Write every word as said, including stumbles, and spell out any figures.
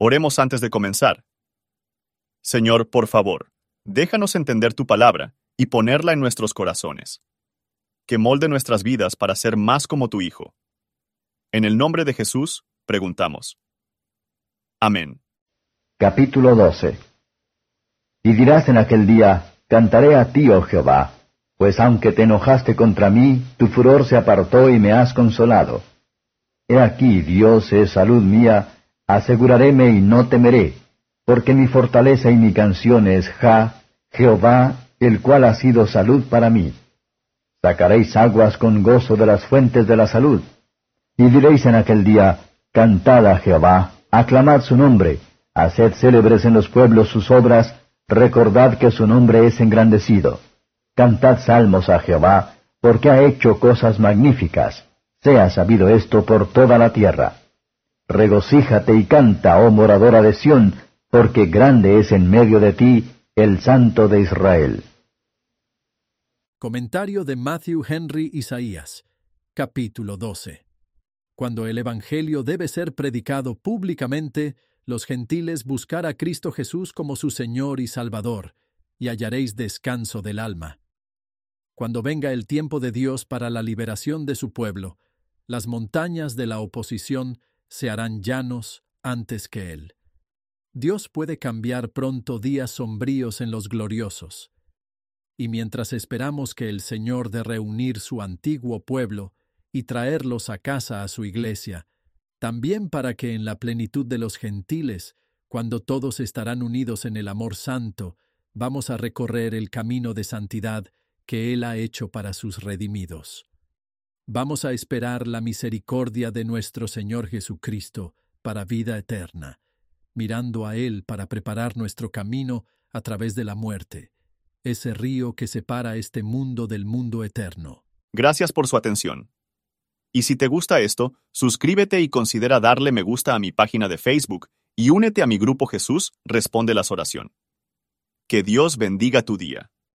Oremos antes de comenzar. Señor, por favor, déjanos entender tu palabra y ponerla en nuestros corazones. Que molde nuestras vidas para ser más como tu Hijo. En el nombre de Jesús, preguntamos. Amén. Capítulo doce. Y dirás en aquel día, cantaré a ti, oh Jehová, pues aunque te enojaste contra mí, tu furor se apartó y me has consolado. He aquí, Dios es salud mía, aseguraréme y no temeré, porque mi fortaleza y mi canción es Ja, Jehová, el cual ha sido salud para mí. Sacaréis aguas con gozo de las fuentes de la salud. Y diréis en aquel día, cantad a Jehová, aclamad su nombre, haced célebres en los pueblos sus obras, recordad que su nombre es engrandecido. Cantad salmos a Jehová, porque ha hecho cosas magníficas. Sea sabido esto por toda la tierra. Regocíjate y canta, oh moradora de Sión, porque grande es en medio de ti el Santo de Israel. Comentario de Matthew Henry Isaías, capítulo doce. Cuando el Evangelio debe ser predicado públicamente, los gentiles buscar a Cristo Jesús como su Señor y Salvador, y hallaréis descanso del alma. Cuando venga el tiempo de Dios para la liberación de su pueblo, las montañas de la oposición se harán llanos antes que Él. Dios puede cambiar pronto días sombríos en los gloriosos. Y mientras esperamos que el Señor de reunir su antiguo pueblo y traerlos a casa a su iglesia, también para que en la plenitud de los gentiles, cuando todos estarán unidos en el amor santo, vamos a recorrer el camino de santidad que Él ha hecho para sus redimidos. Vamos a esperar la misericordia de nuestro Señor Jesucristo para vida eterna, mirando a Él para preparar nuestro camino a través de la muerte, ese río que separa este mundo del mundo eterno. Gracias por su atención. Y si te gusta esto, suscríbete y considera darle me gusta a mi página de Facebook y únete a mi grupo Jesús Responde las Oraciones. Que Dios bendiga tu día.